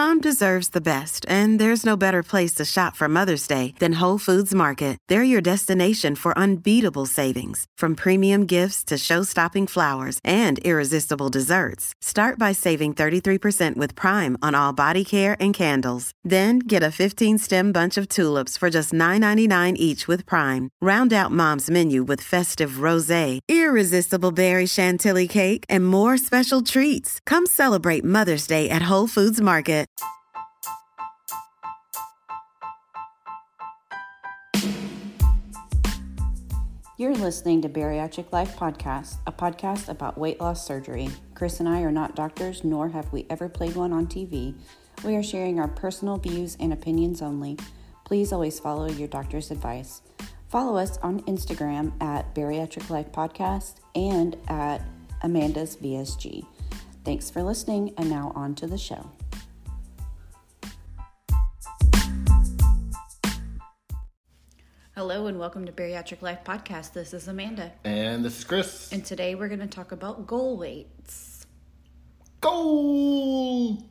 Mom deserves the best, and there's no better place to shop for Mother's Day than Whole Foods Market. They're your destination for unbeatable savings, from premium gifts to show-stopping flowers and irresistible desserts. Start by saving 33% with Prime on all body care and candles. Then get a 15-stem bunch of tulips for just $9.99 each with Prime. Round out Mom's menu with festive rosé, irresistible berry chantilly cake, and more special treats. Come celebrate Mother's Day at Whole Foods Market. You're listening to Bariatric Life Podcast, a podcast about weight loss surgery. Chris and I are not doctors, nor have we ever played one on TV. We are sharing our personal views and opinions only. Please always follow your doctor's advice. Follow us on Instagram at Bariatric Life Podcast and at Amanda's VSG. Thanks for listening, and now on to the show. Hello and welcome to Bariatric Life Podcast. This is Amanda. And this is Chris. And today we're going to talk about goal weights. Goal!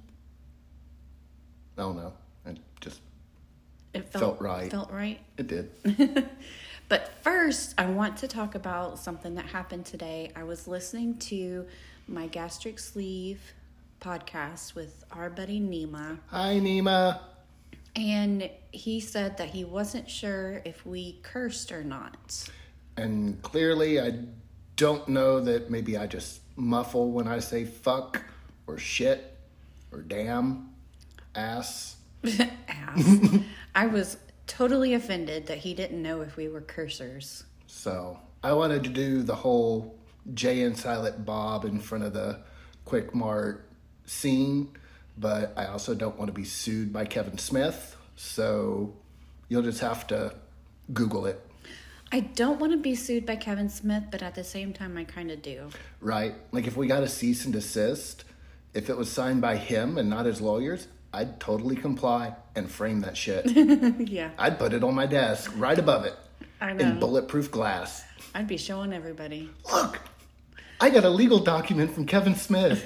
Oh no, it felt right. Felt right? It did. But first, I want to talk about something that happened today. I was listening to my gastric sleeve podcast with our buddy Nima. Hi, Nima. And he said that he wasn't sure if we cursed or not. And clearly, I don't know that maybe I just muffle when I say fuck or shit or damn, ass. Ass. I was totally offended that he didn't know if we were cursors. So I wanted to do the whole Jay and Silent Bob in front of the Quick Mart scene, but I also don't want to be sued by Kevin Smith, so you'll just have to Google it. I don't want to be sued by Kevin Smith, but at the same time, I kind of do. Right. Like if we got a cease and desist, if it was signed by him and not his lawyers, I'd totally comply and frame that shit. Yeah. I'd put it on my desk right above it. I know. In bulletproof glass. I'd be showing everybody. Look, I got a legal document from Kevin Smith.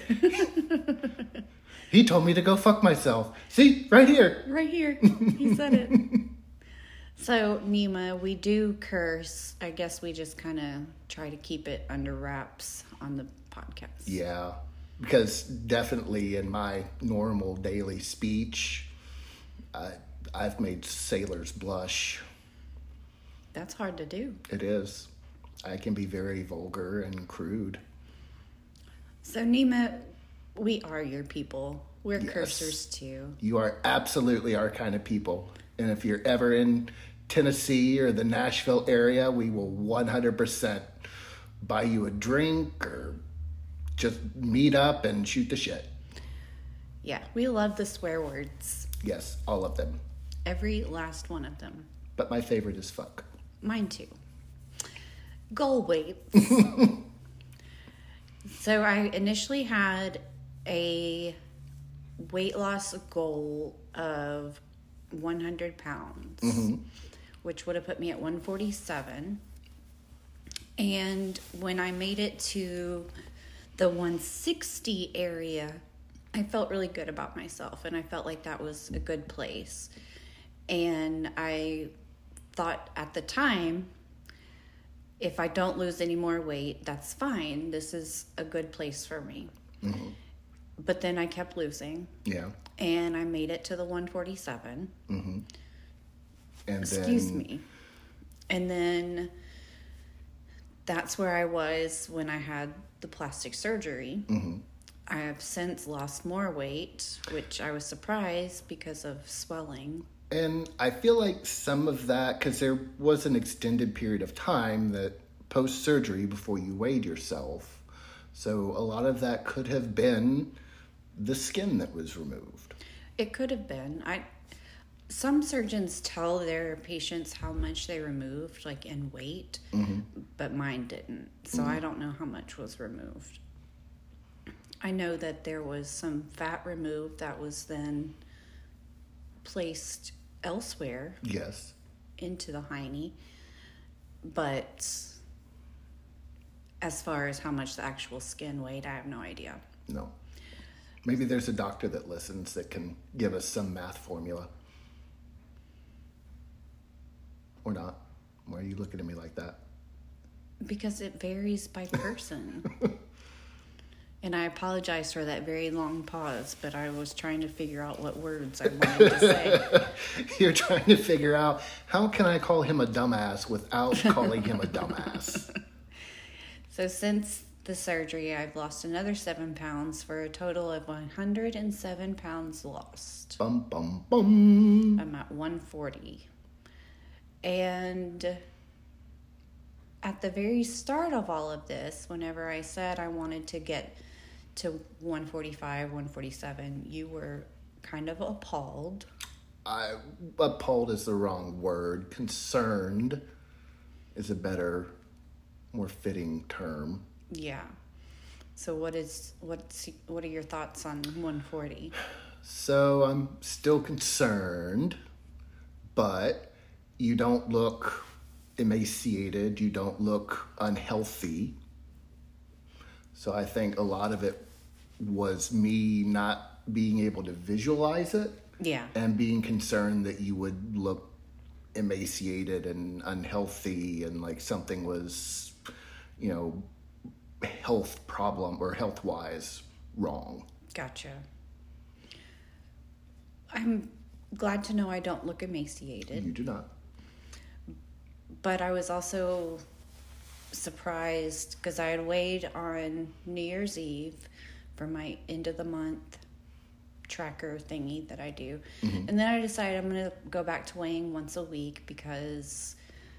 He told me to go fuck myself. See, right here. Right here. He said it. So, Nima, we do curse. I guess we just kind of try to keep it under wraps on the podcast. Yeah, because definitely in my normal daily speech, I've made sailors blush. That's hard to do. It is. I can be very vulgar and crude. So, Nima, we are your people. We're Yes. cursors too. You are absolutely our kind of people. And if you're ever in Tennessee or the Nashville area, we will 100% buy you a drink or just meet up and shoot the shit. Yeah, we love the swear words. Yes, all of them. Every last one of them. But my favorite is fuck. Mine too. Goal weights. So I initially had a weight loss goal of 100 pounds, which would have put me at 147. And when I made it to the 160 area, I felt really good about myself, and I felt like that was a good place. And I thought at the time, if I don't lose any more weight, that's fine. This is a good place for me. Mm-hmm. But then I kept losing. Yeah. And I made it to the 147. Mm-hmm. And Excuse me. And then that's where I was when I had the plastic surgery. Mm-hmm. I have since lost more weight, which I was surprised because of swelling. And I feel like some of that, because there was an extended period of time that post-surgery before you weighed yourself. So a lot of that could have been the skin that was removed. It could have been. Some surgeons tell their patients how much they removed, like in weight, but mine didn't. So I don't know how much was removed. I know that there was some fat removed that was then placed elsewhere. Yes. Into the hiney. But as far as how much the actual skin weighed, I have no idea. No. Maybe there's a doctor that listens that can give us some math formula. Or not. Why are you looking at me like that? Because it varies by person. And I apologize for that very long pause, but I was trying to figure out what words I wanted to say. You're trying to figure out, how can I call him a dumbass without calling him a dumbass? So since the surgery, I've lost another 7 pounds for a total of 107 pounds lost. Bum, bum, bum. I'm at 140. And at the very start of all of this, whenever I said I wanted to get to 145, 147, you were kind of appalled. Appalled is the wrong word. Concerned is a better, more fitting term. Yeah. So what are your thoughts on 140? So I'm still concerned, but you don't look emaciated, you don't look unhealthy. So I think a lot of it was me not being able to visualize it. Yeah. And being concerned that you would look emaciated and unhealthy and like something was, health problem or health-wise wrong. Gotcha. I'm glad to know I don't look emaciated. You do not. But I was also surprised because I had weighed on New Year's Eve for my end of the month tracker thingy that I do. Mm-hmm. And then I decided I'm going to go back to weighing once a week because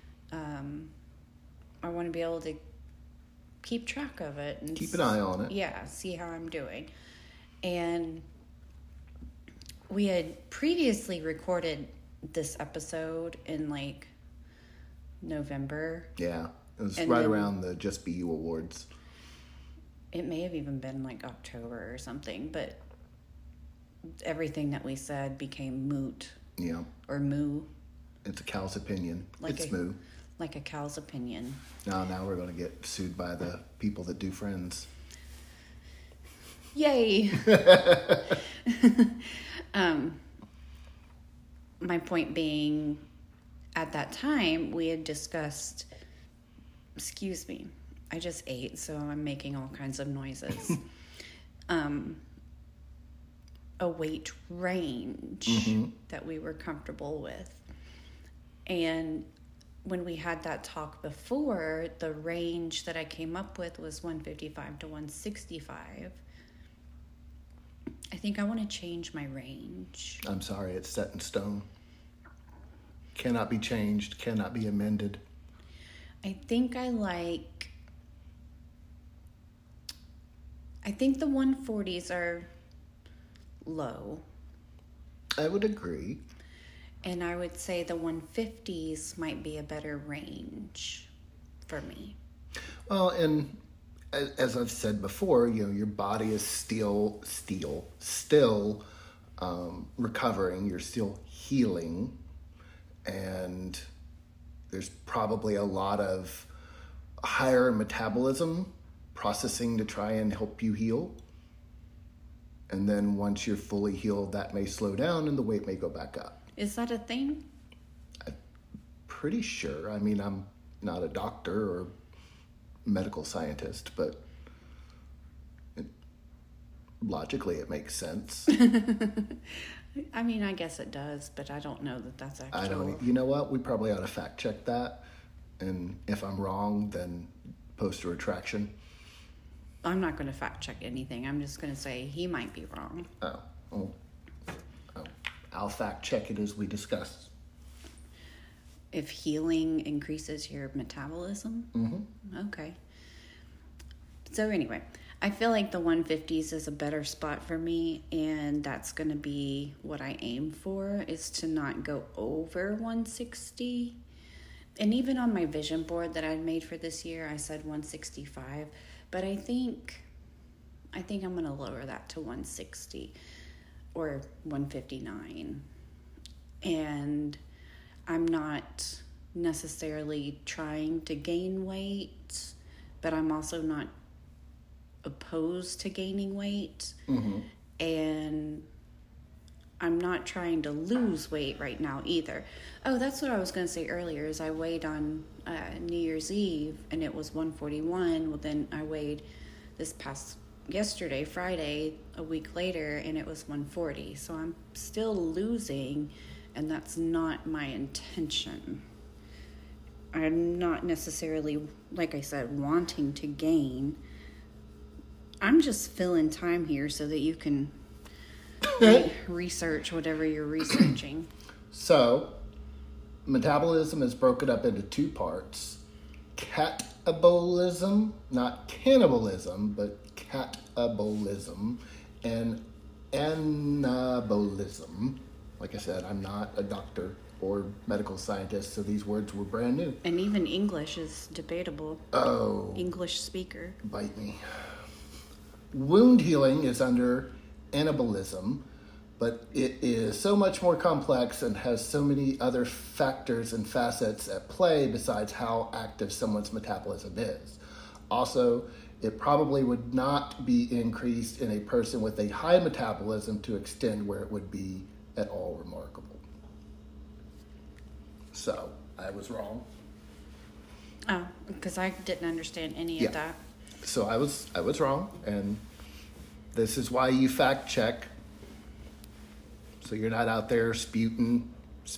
I want to be able to keep track of it. And keep an eye on it. Yeah, see how I'm doing. And we had previously recorded this episode in like November. Yeah, it was right around the Just Be You Awards. It may have even been like October or something, but everything that we said became moot. Yeah. Or moo. It's a cow's opinion. It's moo. Like a cow's opinion. Now we're going to get sued by the people that do Friends. Yay! My point being, at that time, we had discussed, excuse me, I just ate, so I'm making all kinds of noises. A weight range that we were comfortable with. And when we had that talk before, the range that I came up with was 155 to 165. I think I want to change my range. I'm sorry, it's set in stone. Cannot be changed, cannot be amended. I think the 140s are low. I would agree. And I would say the 150s might be a better range for me. Well, and as I've said before, your body is still recovering. You're still healing. And there's probably a lot of higher metabolism processing to try and help you heal. And then once you're fully healed, that may slow down and the weight may go back up. Is that a thing? I'm pretty sure. I mean, I'm not a doctor or medical scientist, but logically it makes sense. I mean, I guess it does, but I don't know that that's actual. I don't. You know what? We probably ought to fact check that. And if I'm wrong, then post a retraction. I'm not going to fact check anything. I'm just going to say he might be wrong. Oh. I'll fact check it as we discuss. If healing increases your metabolism? Mm-hmm. Okay. So anyway, I feel like the 150s is a better spot for me, and that's going to be what I aim for, is to not go over 160. And even on my vision board that I made for this year, I said 165. But I think I'm going to lower that to 160 or 159. And I'm not necessarily trying to gain weight, but I'm also not opposed to gaining weight. Mm-hmm. and I'm not trying to lose weight right now either. Oh, that's what I was going to say earlier, is I weighed on New Year's Eve, and it was 141. Well, then I weighed yesterday, Friday, a week later, and it was 140. So I'm still losing, and that's not my intention. I'm not necessarily, like I said, wanting to gain. I'm just filling time here so that you can research whatever you're researching. So, metabolism is broken up into two parts. Catabolism, not cannibalism, but catabolism, and anabolism. Like I said, I'm not a doctor or medical scientist, so these words were brand new. And even English is debatable. Oh. English speaker. Bite me. Wound healing is under anabolism, but it is so much more complex and has so many other factors and facets at play besides how active someone's metabolism is. Also, it probably would not be increased in a person with a high metabolism to extend where it would be at all remarkable. So, I was wrong. Oh, because I didn't understand any of that. So I was wrong, and this is why you fact check. So you're not out there spewing.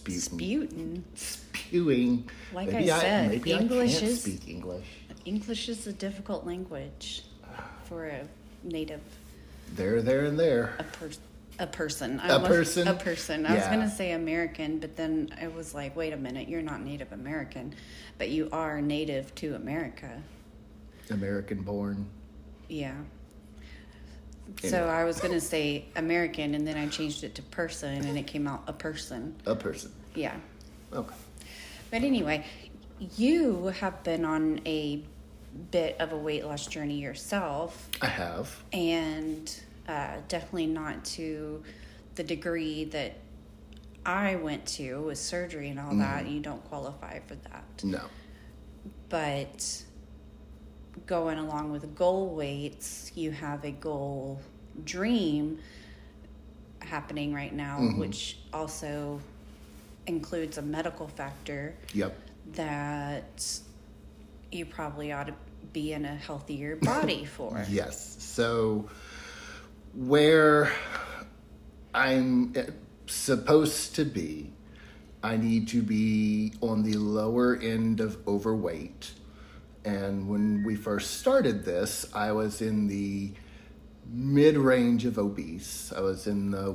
Like Maybe I said, maybe English I can't is speak English. English is a difficult language for a native. There, and there. A person. A person. I was going to say American, but then I was like, wait a minute, you're not Native American, but you are native to America. American born. Yeah. Anyway. So I was going to say American, and then I changed it to person, and it came out a person. A person. Yeah. Okay. But anyway, you have been on a bit of a weight loss journey yourself. I have. And definitely not to the degree that I went to with surgery and all that. You don't qualify for that. No. But going along with goal weights, you have a goal dream happening right now, which also includes a medical factor. Yep. That you probably ought to be in a healthier body for. Yes. So where I'm supposed to be, I need to be on the lower end of overweight. And when we first started this, I was in the mid-range of obese. I was in I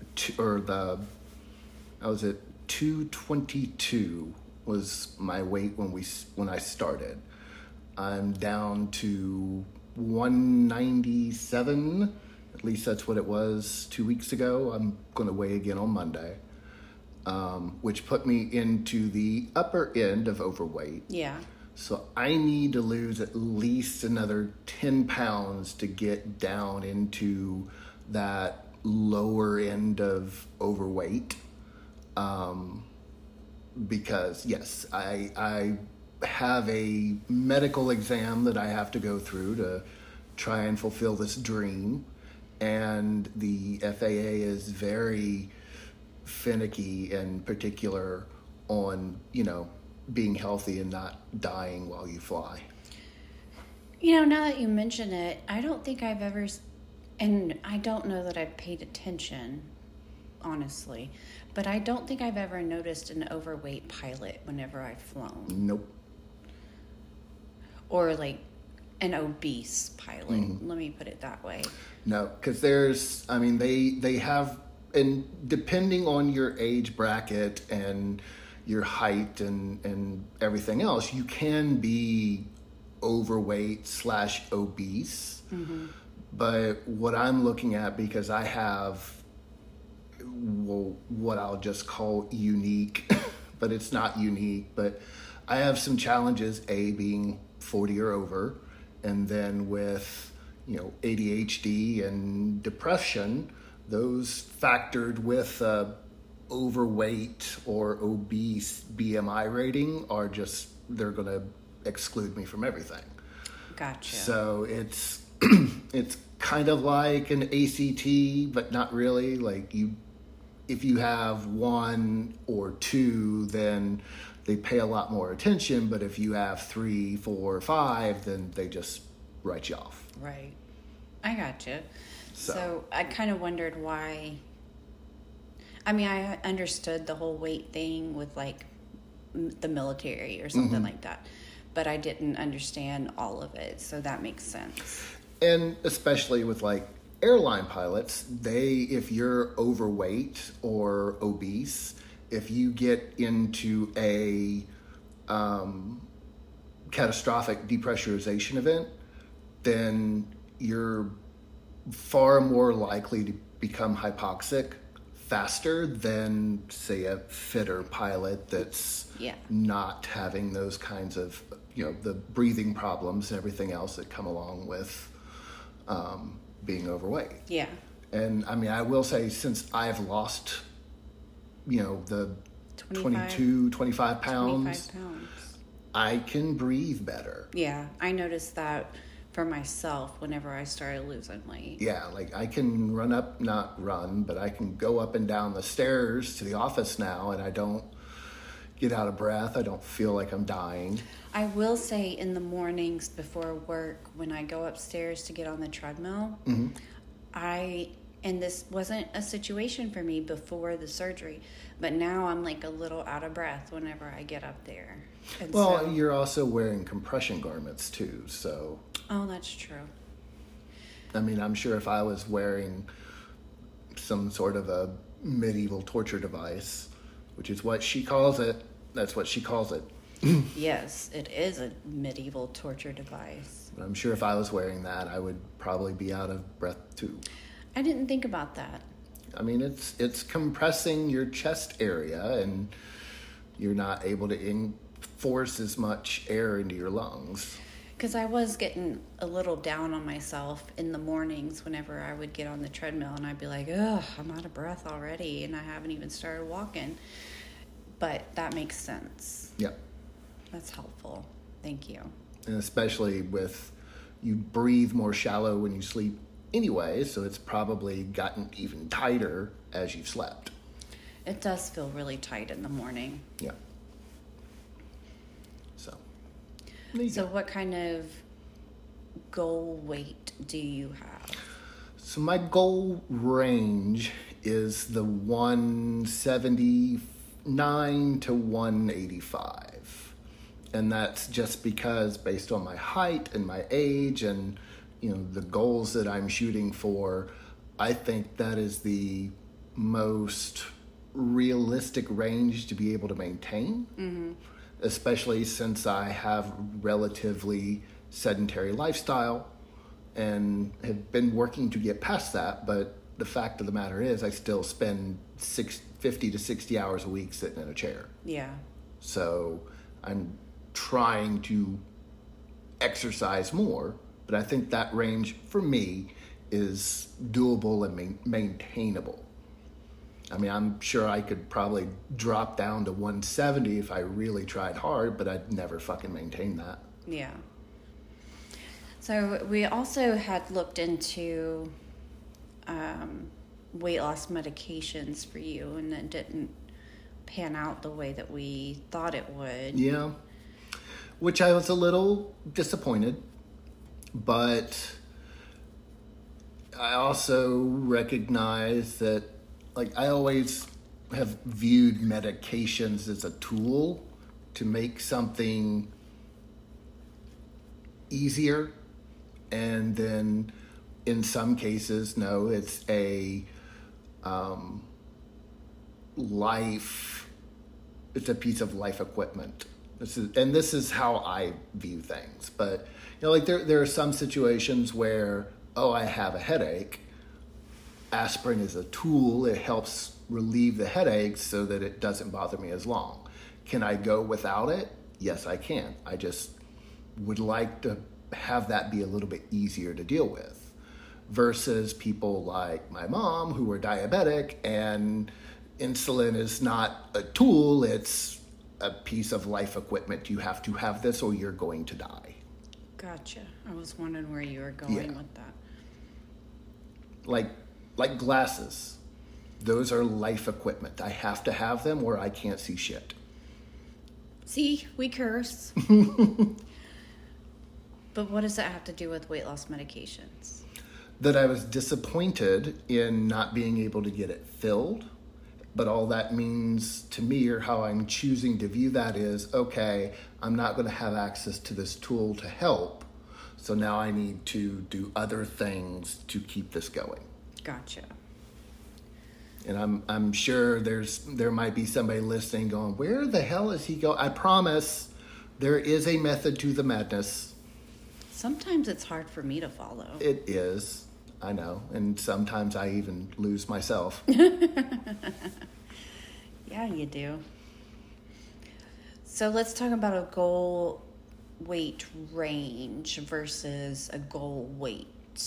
was at 222 was my weight when I started. I'm down to 197. At least that's what it was 2 weeks ago. I'm going to weigh again on Monday, which put me into the upper end of overweight. Yeah. So I need to lose at least another 10 pounds to get down into that lower end of overweight. Because, yes, I have a medical exam that I have to go through to try and fulfill this dream. And the FAA is very finicky and particular on, being healthy and not dying while you fly. Now that you mention it, I don't think I've ever, and I don't know that I've paid attention, honestly, but I don't think I've ever noticed an overweight pilot whenever I've flown. Nope. Or like an obese pilot. Let me put it that way. No, because they have, and depending on your age bracket and your height and everything else, you can be overweight / obese. But what I'm looking at, because I have what I'll just call unique, but it's not unique, but I have some challenges, being 40 or over, and then with ADHD and depression, those factored with overweight or obese BMI rating they're going to exclude me from everything. Gotcha. So it's kind of like an ACT, but not really. Like if you have 1 or 2, then they pay a lot more attention. But if you have 3, 4, 5, then they just write you off. Right. I gotcha. So I kind of wondered why. I mean, I understood the whole weight thing with like the military or something like that, but I didn't understand all of it. So that makes sense. And especially with like airline pilots, if you're overweight or obese, if you get into a catastrophic depressurization event, then you're far more likely to become hypoxic faster than, say, a fitter pilot that's not having those kinds of, the breathing problems and everything else that come along with being overweight. Yeah. And I mean, I will say, since I've lost, the 25 pounds, I can breathe better. Yeah, I noticed that for myself whenever I started losing weight. Yeah, like I can not run, but I can go up and down the stairs to the office now, and I don't get out of breath. I don't feel like I'm dying. I will say in the mornings before work, when I go upstairs to get on the treadmill, and this wasn't a situation for me before the surgery, but now I'm like a little out of breath whenever I get up there. And you're also wearing compression garments too, so. Oh, that's true. I mean, I'm sure if I was wearing some sort of a medieval torture device, which is what she calls it, that's what she calls it. Yes, it is a medieval torture device. But I'm sure if I was wearing that, I would probably be out of breath too. I didn't think about that. I mean, it's compressing your chest area, and you're not able to force as much air into your lungs. Because I was getting a little down on myself in the mornings whenever I would get on the treadmill, and I'd be like, ugh, I'm out of breath already, and I haven't even started walking. But that makes sense. Yep. That's helpful. Thank you. And especially you breathe more shallow when you sleep anyway, so it's probably gotten even tighter as you've slept. It does feel really tight in the morning. Yeah. So what kind of goal weight do you have? So my goal range is the 179 to 185. And that's just because based on my height and my age and, the goals that I'm shooting for, I think that is the most realistic range to be able to maintain. Mm-hmm. Especially since I have relatively sedentary lifestyle and have been working to get past that. But the fact of the matter is I still spend 50 to 60 hours a week sitting in a chair. Yeah. So I'm trying to exercise more, but I think that range for me is doable and maintainable. I mean, I'm sure I could probably drop down to 170 if I really tried hard, but I'd never fucking maintain that. Yeah. So we also had looked into weight loss medications for you, and it didn't pan out the way that we thought it would. Yeah. Which I was a little disappointed, but I also recognize that I always have viewed medications as a tool to make something easier. And then in some cases, no, it's a it's a piece of life equipment. This is how I view things. But, there are some situations where, I have a headache. Aspirin is a tool. It helps relieve the headaches so that it doesn't bother me as long. Can I go without it? Yes, I can. I just would like to have that be a little bit easier to deal with versus people like my mom who are diabetic, and insulin is not a tool. It's a piece of life equipment. You have to have this or you're going to die. Gotcha. I was wondering where you were going with that. like glasses. Those are life equipment. I have to have them or I can't see shit. See, we curse. But what does that have to do with weight loss medications? That I was disappointed in not being able to get it filled. But all that means to me, or how I'm choosing to view that, is, okay, I'm not going to have access to this tool to help. So now I need to do other things to keep this going. Gotcha. And I'm sure there might be somebody listening going, where the hell is he going? I promise there is a method to the madness. Sometimes it's hard for me to follow. It is. I know. And sometimes I even lose myself. Yeah, you do. So let's talk about a goal weight range versus a goal weight.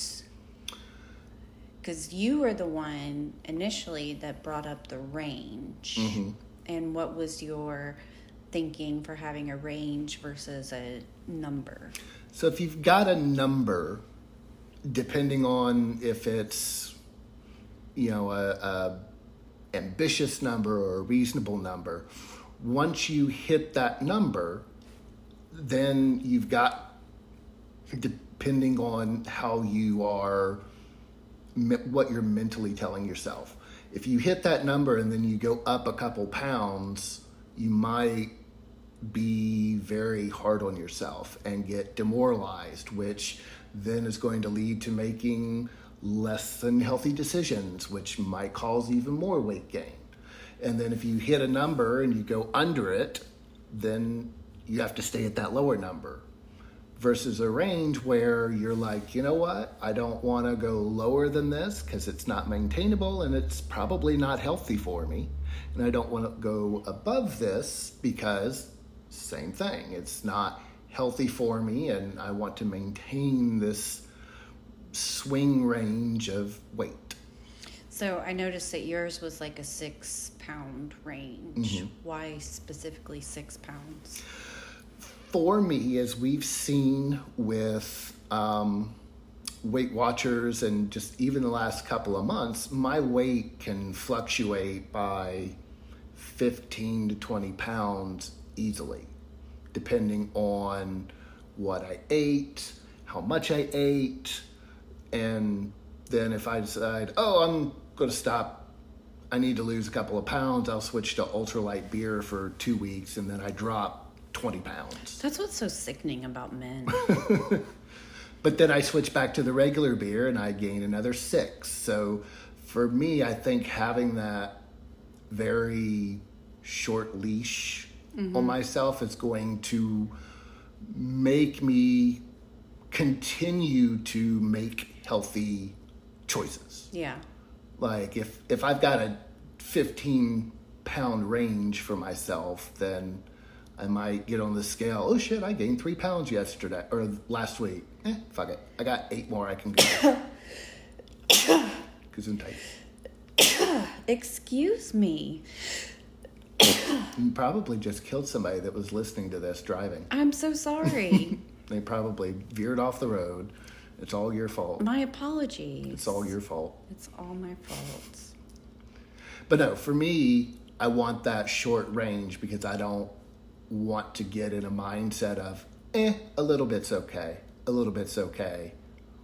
Because you were the one initially that brought up the range. Mm-hmm. And what was your thinking for having a range versus a number? So if you've got a number, depending on if it's, a ambitious number or a reasonable number, once you hit that number, then you've got, depending on how you are, what you're mentally telling yourself. If you hit that number and then you go up a couple pounds, you might be very hard on yourself and get demoralized, which then is going to lead to making less than healthy decisions, which might cause even more weight gain. And then if you hit a number and you go under it, then you have to stay at that lower number. Versus a range where you're like, you know what? I don't want to go lower than this because it's not maintainable and it's probably not healthy for me. And I don't want to go above this because same thing. It's not healthy for me and I want to maintain this swing range of weight. So I noticed that yours was like a 6 pound range. Mm-hmm. Why specifically 6 pounds? For me, as we've seen with Weight Watchers and just even the last couple of months, my weight can fluctuate by 15 to 20 pounds easily, depending on what I ate, how much I ate, and then if I decide, I'm going to stop, I need to lose a couple of pounds, I'll switch to ultralight beer for 2 weeks, and then I drop 20 pounds. That's what's so sickening about men. But then I switch back to the regular beer and I gain another 6. So for me, I think having that very short leash on myself is going to make me continue to make healthy choices. Yeah. Like if I've got a 15 pound range for myself, then I might get on the scale. Oh shit, I gained 3 pounds yesterday or last week. Fuck it. I got 8 more I can go. Gesundheit. Excuse me. You probably just killed somebody that was listening to this driving. I'm so sorry. They probably veered off the road. It's all your fault. My apologies. It's all your fault. It's all my fault. But no, for me, I want that short range because I don't want to get in a mindset of, a little bit's okay. A little bit's okay.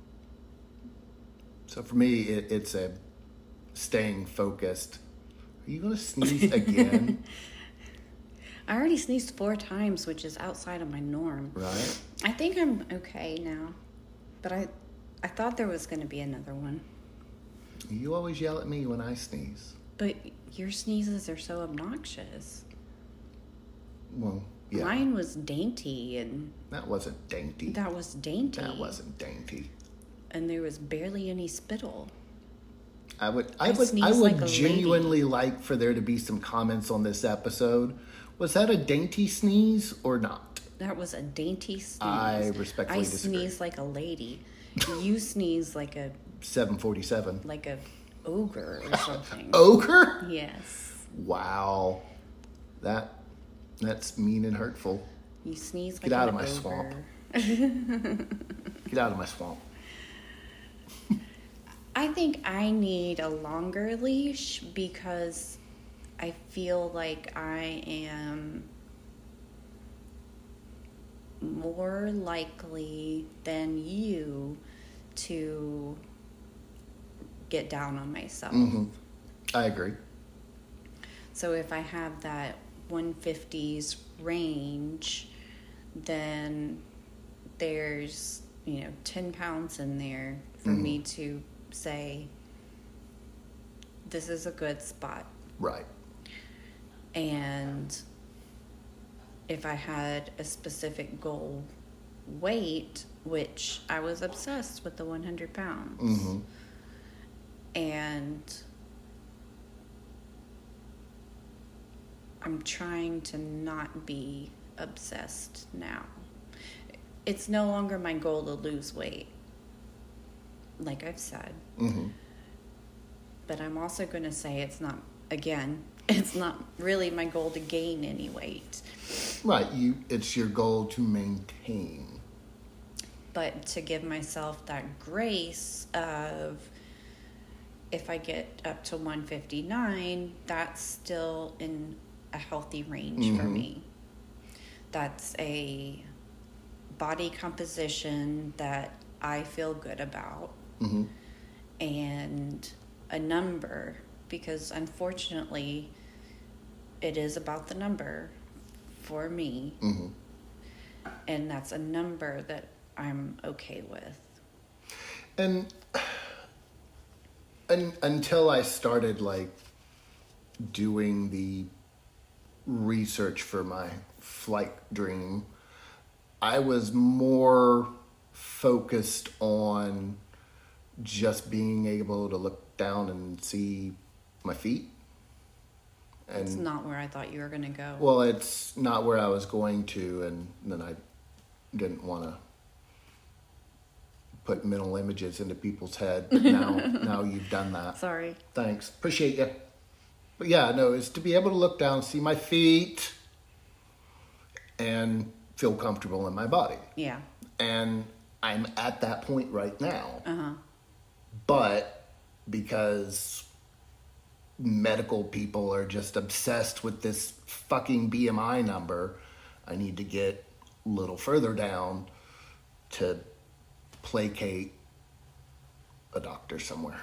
So for me, it's a staying focused. Are you going to sneeze again? I already sneezed 4 times, which is outside of my norm. Right. I think I'm okay now. But I thought there was going to be another one. You always yell at me when I sneeze. But your sneezes are so obnoxious. Well, yeah. Mine was dainty and... That wasn't dainty. That was dainty. That wasn't dainty. And there was barely any spittle. I would like a genuinely like for there to be some comments on this episode. Was that a dainty sneeze or not? That was a dainty sneeze. I respectfully disagree. I sneeze like a lady. You sneeze like a... 747. Like a ogre or something. Ogre? Yes. Wow. That's mean and hurtful. You sneeze like Get out of my ogre. swamp. Get out of my swamp. I think I need a longer leash because I feel like I am more likely than you to get down on myself. Mm-hmm. I agree. So if I have that 150s range, then there's, 10 pounds in there for me to say, this is a good spot. Right. And if I had a specific goal weight, which I was obsessed with the 100 pounds. Mm-hmm. And I'm trying to not be obsessed now. It's no longer my goal to lose weight, like I've said. Mm-hmm. But I'm also going to say it's not really my goal to gain any weight. Right. It's your goal to maintain. But to give myself that grace of, if I get up to 159, that's still in a healthy range for me. That's a body composition that I feel good about. Mm-hmm. And a number, because unfortunately it is about the number for me. Mm-hmm. And that's a number that I'm okay with. And until I started doing the research for my flight dream, I was more focused on just being able to look down and see my feet. And It's not where I thought you were going to go. well, it's not where I was going to, and then I didn't want to put mental images into people's head. But now you've done that. Sorry. Thanks. Appreciate you. But yeah, no, it's to be able to look down, see my feet, and feel comfortable in my body. Yeah. And I'm at that point right now. Uh-huh. But because medical people are just obsessed with this fucking BMI number, I need to get a little further down to placate a doctor somewhere.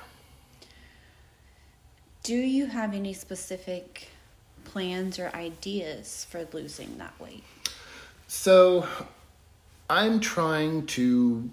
Do you have any specific plans or ideas for losing that weight? So I'm trying to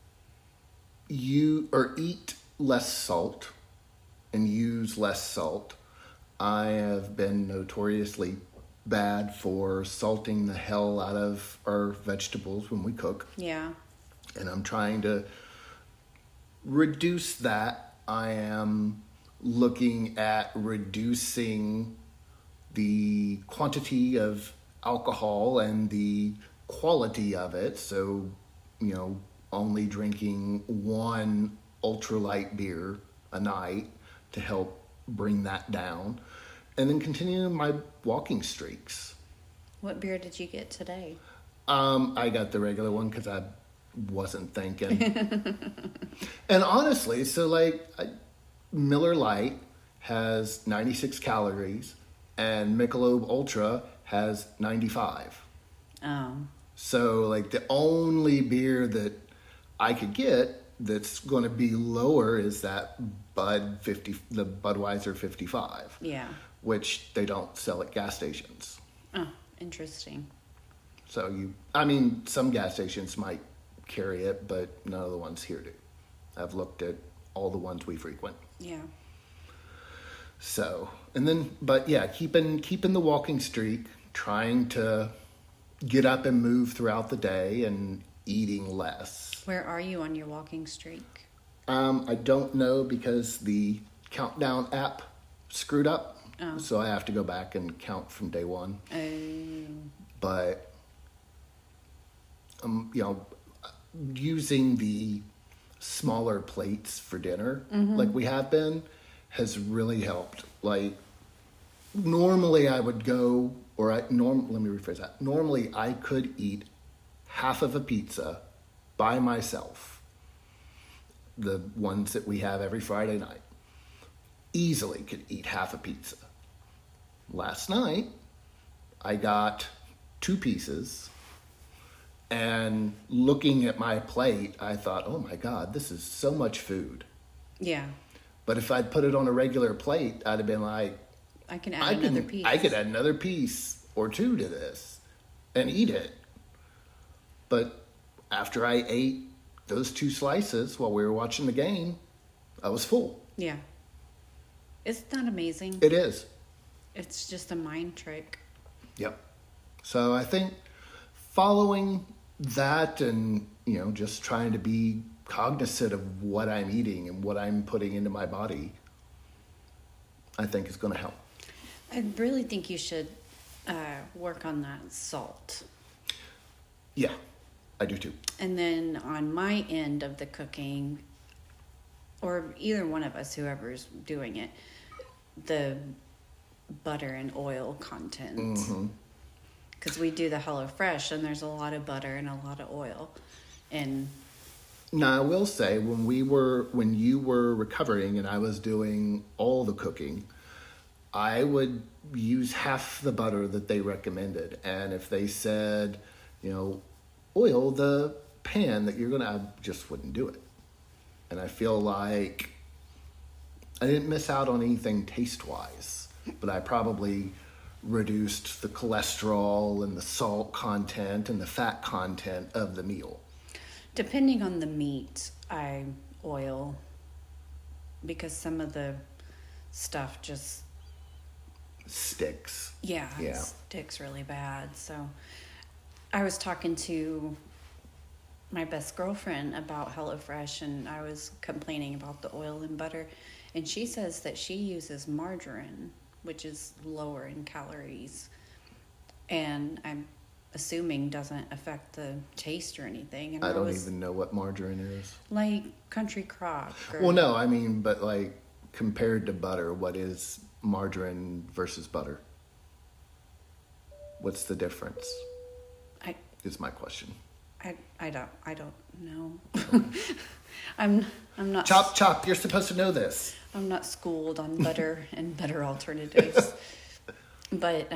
eat less salt and use less salt. I have been notoriously bad for salting the hell out of our vegetables when we cook. Yeah. And I'm trying to reduce that. I am looking at reducing the quantity of alcohol and the quality of it. So, only drinking one ultralight beer a night to help bring that down. And then continuing my walking streaks. What beer did you get today? I got the regular one because I wasn't thinking. And honestly, Miller Lite has 96 calories and Michelob Ultra has 95. Oh. So the only beer that I could get that's going to be lower is that the Budweiser 55. Yeah. Which they don't sell at gas stations. Oh, interesting. So some gas stations might carry it, but none of the ones here do. I've looked at all the ones we frequent. Yeah. So, keeping the walking streak, trying to get up and move throughout the day and eating less. Where are you on your walking streak? I don't know because the countdown app screwed up. Oh. So I have to go back and count from day one. But, using the smaller plates for dinner, like we have been, has really helped. Normally I would go, let me rephrase that. Normally I could eat half of a pizza by myself the ones that we have every Friday night. Easily could eat half a pizza. Last night, I got 2 pieces, and looking at my plate, I thought, oh my God, this is so much food. Yeah. But if I'd put it on a regular plate, I'd have been like, I can add another piece. I could add another piece or 2 to this and eat it. But after I ate those 2 slices while we were watching the game, I was full. Yeah. Isn't that amazing? It is. It's just a mind trick. Yep. So I think following that and, just trying to be cognizant of what I'm eating and what I'm putting into my body, I think is going to help. I really think you should work on that salt. Yeah, I do too. And then on my end of the cooking, or either one of us, whoever's doing it, the butter and oil content. Because we do the HelloFresh, and there's a lot of butter and a lot of oil. And now I will say, when you were recovering and I was doing all the cooking, I would use half the butter that they recommended. And if they said, oil the pan that you're going to, I just wouldn't do it. And I feel like I didn't miss out on anything taste-wise, but I probably reduced the cholesterol and the salt content and the fat content of the meal. Depending on the meat, I oil, because some of the stuff just sticks. Yeah. Sticks really bad. So I was talking to my best girlfriend about HelloFresh, and I was complaining about the oil and butter, and she says that she uses margarine, which is lower in calories, and I'm assuming doesn't affect the taste or anything. And I don't even know what margarine is. Like Country Crock. Well, no, I mean, but like compared to butter, what is margarine versus butter? What's the difference? Is my question. I don't know. I'm not. Chop. You're supposed to know this. I'm not schooled on butter and butter alternatives. But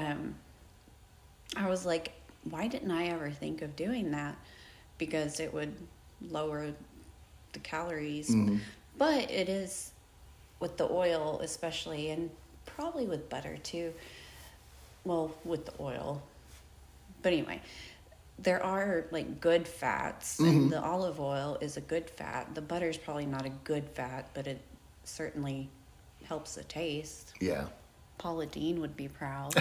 I was like, why didn't I ever think of doing that? Because it would lower the calories. But it is with the oil especially, and probably with butter too. Well, with the oil. But anyway, there are like good fats, and the olive oil is a good fat. The butter is probably not a good fat, but it certainly helps the taste. Yeah. Paula Deen would be proud.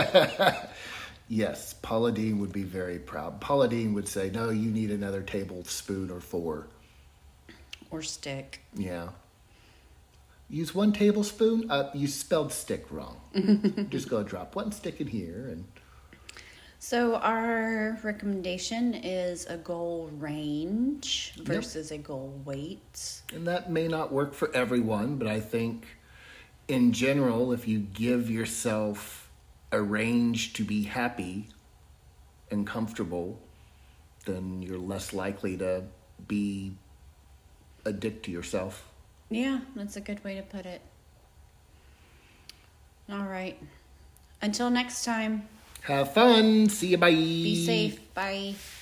Yes, Paula Deen would be very proud. Paula Deen would say, no, you need another tablespoon or 4. Or stick. Yeah. Use 1 tablespoon? You spelled stick wrong. Just go drop 1 stick in here. And So our recommendation is a goal range versus a goal weight. And that may not work for everyone, but I think in general, if you give yourself a range to be happy and comfortable, then you're less likely to be a dick to yourself. Yeah, that's a good way to put it. All right. Until next time. Have fun. See you. Bye. Be safe. Bye.